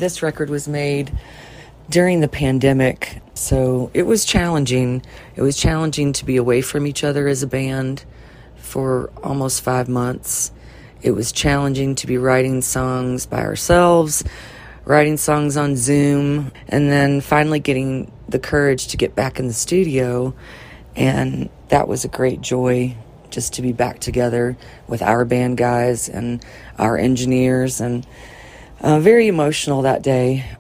This record was made during the pandemic, so it was challenging. It was challenging to be away from each other as a band for almost 5 months. It was challenging to be writing songs by ourselves, writing songs on Zoom, and then finally getting the courage to get back in the studio. And that was a great joy, just to be back together with our band guys and our engineers, and very emotional that day.